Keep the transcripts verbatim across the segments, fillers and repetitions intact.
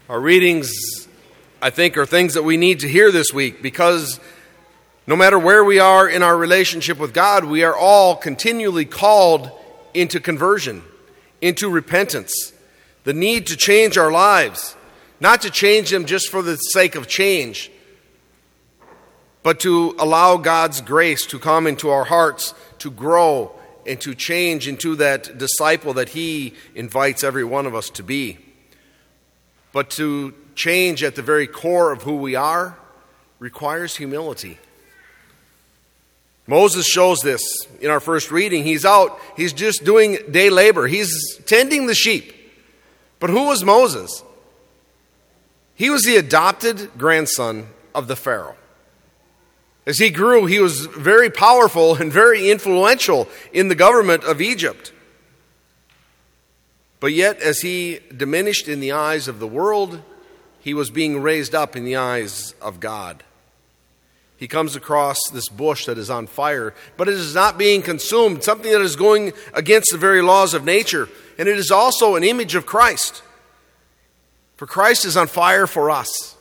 Our readings, I think, are things that we need to hear this week because no matter where we are in our relationship with God, we are all continually called into conversion, into repentance, the need to change our lives, not to change them just for the sake of change, but to allow God's grace to come into our hearts, to grow and to change into that disciple that He invites every one of us to be. But to change at the very core of who we are requires humility. Moses shows this in our first reading. He's out, he's just doing day labor. He's tending the sheep. But who was Moses? He was the adopted grandson of the Pharaoh. As he grew, he was very powerful and very influential in the government of Egypt. But yet, as he diminished in the eyes of the world, he was being raised up in the eyes of God. He comes across this bush that is on fire, but it is not being consumed, something that is going against the very laws of nature. And it is also an image of Christ. For Christ is on fire for us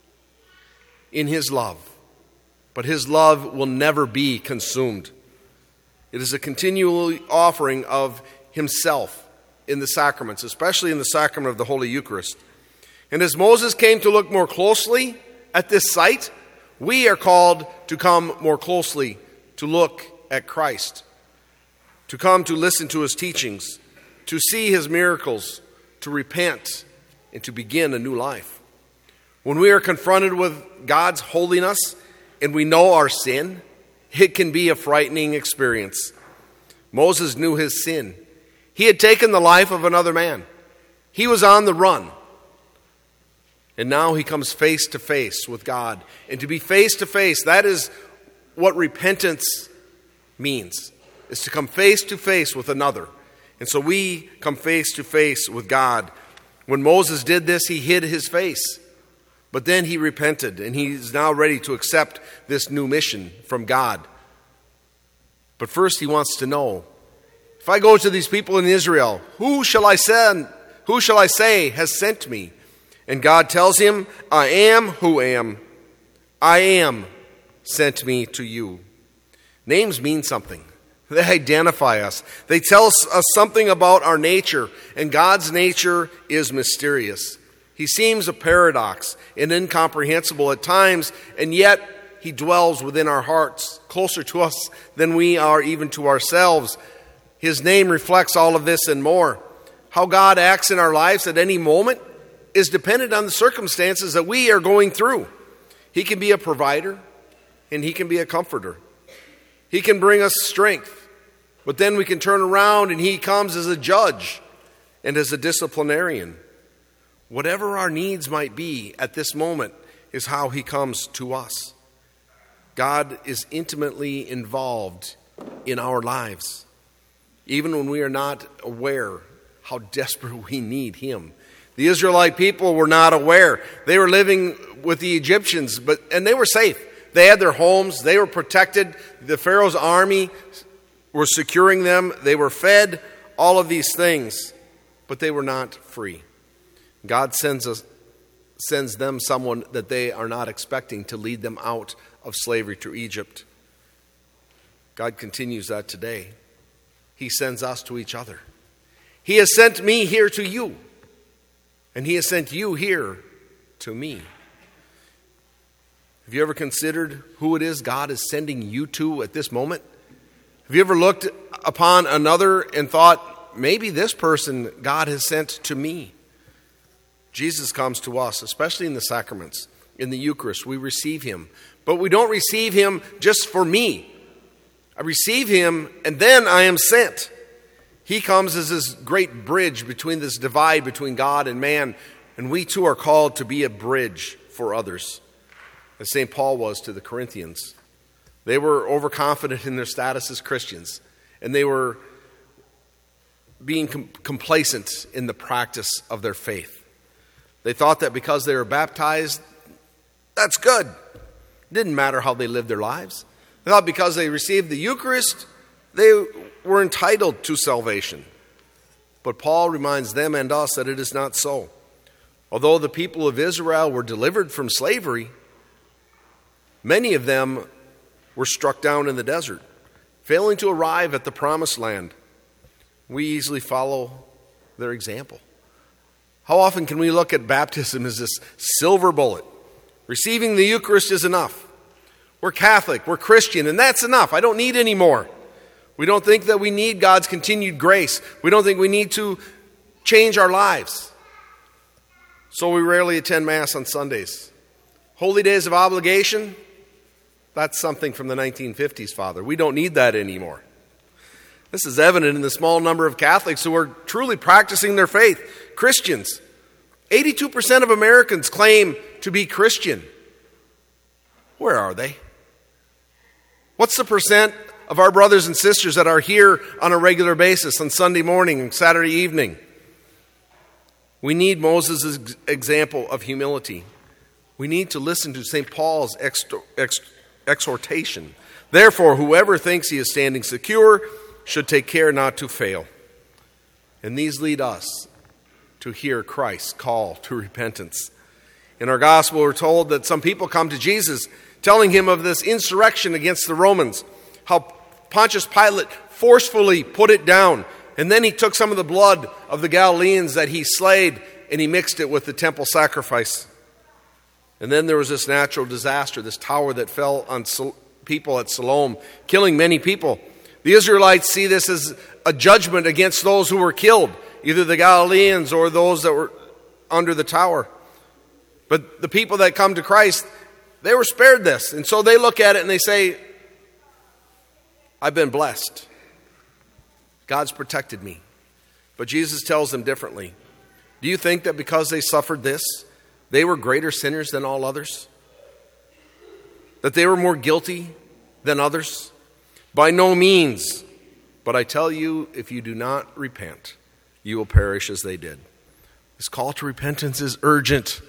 in His love. But His love will never be consumed. It is a continual offering of Himself in the sacraments, especially in the sacrament of the Holy Eucharist. And as Moses came to look more closely at this sight, we are called to come more closely to look at Christ, to come to listen to His teachings, to see His miracles, to repent, and to begin a new life. When we are confronted with God's holiness and we know our sin, it can be a frightening experience. Moses knew his sin. He had taken the life of another man. He was on the run. And now he comes face to face with God. And to be face to face, that is what repentance means, is to come face to face with another. And so we come face to face with God. When Moses did this, he hid his face. But then he repented, and he's now ready to accept this new mission from God. But first he wants to know, if I go to these people in Israel, who shall I send? Who shall I say has sent me? And God tells him, I am who am. I am sent me to you. Names mean something. They identify us. They tell us something about our nature, and God's nature is mysterious. He seems a paradox and incomprehensible at times, and yet He dwells within our hearts, closer to us than we are even to ourselves. His name reflects all of this and more. How God acts in our lives at any moment is dependent on the circumstances that we are going through. He can be a provider, and He can be a comforter. He can bring us strength, but then we can turn around and He comes as a judge and as a disciplinarian. Whatever our needs might be at this moment is how He comes to us. God is intimately involved in our lives, even when we are not aware how desperate we need Him. The Israelite people were not aware. They were living with the Egyptians, but and they were safe. They had their homes. They were protected. The Pharaoh's army were securing them. They were fed, all of these things, but they were not free. God sends us, sends them someone that they are not expecting to lead them out of slavery to Egypt. God continues that today. He sends us to each other. He has sent me here to you, and He has sent you here to me. Have you ever considered who it is God is sending you to at this moment? Have you ever looked upon another and thought, maybe this person God has sent to me? Jesus comes to us, especially in the sacraments. In the Eucharist, we receive Him. But we don't receive Him just for me. I receive Him, and then I am sent. He comes as this great bridge between this divide between God and man, and we too are called to be a bridge for others, as Saint Paul was to the Corinthians. They were overconfident in their status as Christians, and they were being com- complacent in the practice of their faith. They thought that because they were baptized, that's good. It didn't matter how they lived their lives. They thought because they received the Eucharist, they were entitled to salvation. But Paul reminds them and us that it is not so. Although the people of Israel were delivered from slavery, many of them were struck down in the desert, failing to arrive at the promised land. We easily follow their example. How often can we look at baptism as this silver bullet? Receiving the Eucharist is enough. We're Catholic, we're Christian, and that's enough. I don't need any more. We don't think that we need God's continued grace. We don't think we need to change our lives. So we rarely attend Mass on Sundays. Holy days of obligation, that's something from the nineteen fifties, Father. We don't need that anymore. This is evident in the small number of Catholics who are truly practicing their faith. Christians. eighty-two percent of Americans claim to be Christian. Where are they? What's the percent of our brothers and sisters that are here on a regular basis on Sunday morning and Saturday evening? We need Moses' example of humility. We need to listen to Saint Paul's extor- ex- exhortation. Therefore, whoever thinks he is standing secure should take care not to fail. And these lead us to hear Christ's call to repentance. In our gospel, we're told that some people come to Jesus telling him of this insurrection against the Romans, how Pontius Pilate forcefully put it down, and then he took some of the blood of the Galileans that he slayed and he mixed it with the temple sacrifice. And then there was this natural disaster, this tower that fell on people at Siloam, killing many people. The Israelites see this as a judgment against those who were killed, either the Galileans or those that were under the tower. But the people that come to Christ, they were spared this. And so they look at it and they say, I've been blessed. God's protected me. But Jesus tells them differently. Do you think that because they suffered this, they were greater sinners than all others? That they were more guilty than others? By no means. But I tell you, if you do not repent, you will perish as they did. This call to repentance is urgent.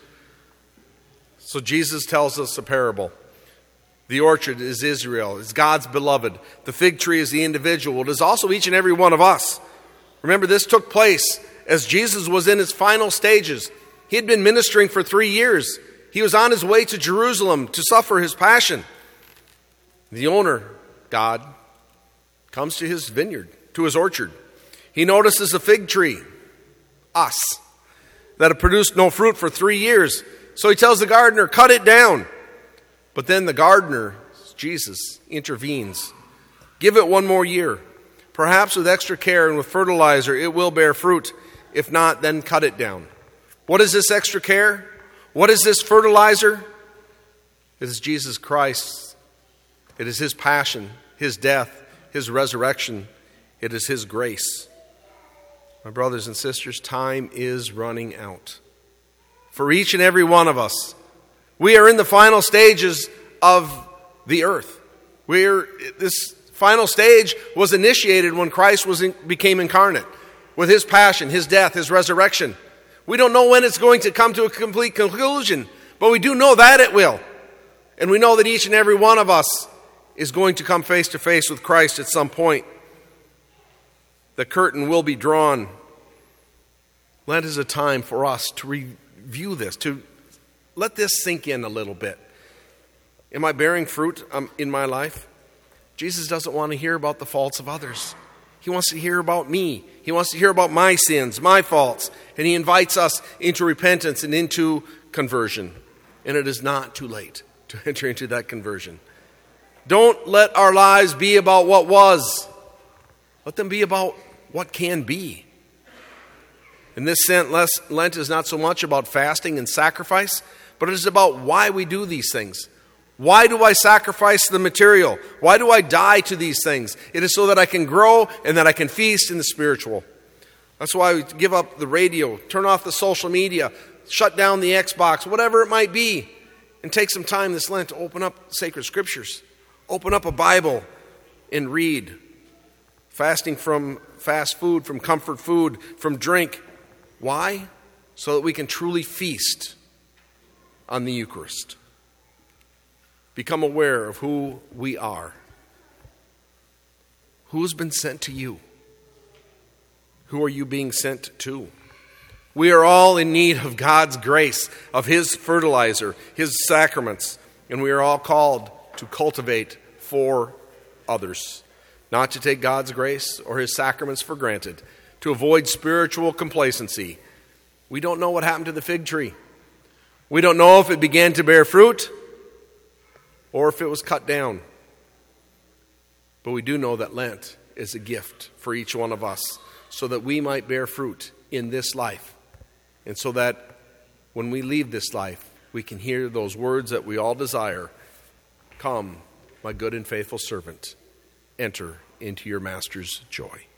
So Jesus tells us a parable. The orchard is Israel. It's God's beloved. The fig tree is the individual. It is also each and every one of us. Remember, this took place as Jesus was in his final stages. He had been ministering for three years. He was on his way to Jerusalem to suffer his passion. The owner, God, comes to his vineyard, to his orchard. He notices a fig tree, us, that had produced no fruit for three years. So he tells the gardener, cut it down. But then the gardener, Jesus, intervenes. Give it one more year. Perhaps with extra care and with fertilizer, it will bear fruit. If not, then cut it down. What is this extra care? What is this fertilizer? It is Jesus Christ. It is his passion, his death, his resurrection. It is his grace. My brothers and sisters, time is running out. For each and every one of us, we are in the final stages of the earth. We're, this final stage was initiated when Christ was in, became incarnate, with his passion, his death, his resurrection. We don't know when it's going to come to a complete conclusion, but we do know that it will. And we know that each and every one of us is going to come face to face with Christ at some point. The curtain will be drawn. Lent is a time for us to review this, to let this sink in a little bit. Am I bearing fruit um, in my life? Jesus doesn't want to hear about the faults of others. He wants to hear about me. He wants to hear about my sins, my faults. And he invites us into repentance and into conversion. And it is not too late to enter into that conversion. Don't let our lives be about what was. Let them be about what can be. In this sense, Lent is not so much about fasting and sacrifice, but it is about why we do these things. Why do I sacrifice the material? Why do I die to these things? It is so that I can grow and that I can feast in the spiritual. That's why we give up the radio, turn off the social media, shut down the Xbox, whatever it might be, and take some time this Lent to open up sacred scriptures. Open up a Bible and read. Fasting from fast food, from comfort food, from drink. Why? So that we can truly feast on the Eucharist. Become aware of who we are. Who has been sent to you? Who are you being sent to? We are all in need of God's grace, of His fertilizer, His sacraments, and we are all called to cultivate for others, not to take God's grace or His sacraments for granted, to avoid spiritual complacency. We don't know what happened to the fig tree. We don't know if it began to bear fruit or if it was cut down. But we do know that Lent is a gift for each one of us so that we might bear fruit in this life. And so that when we leave this life, we can hear those words that we all desire. Come, my good and faithful servant, enter into your master's joy.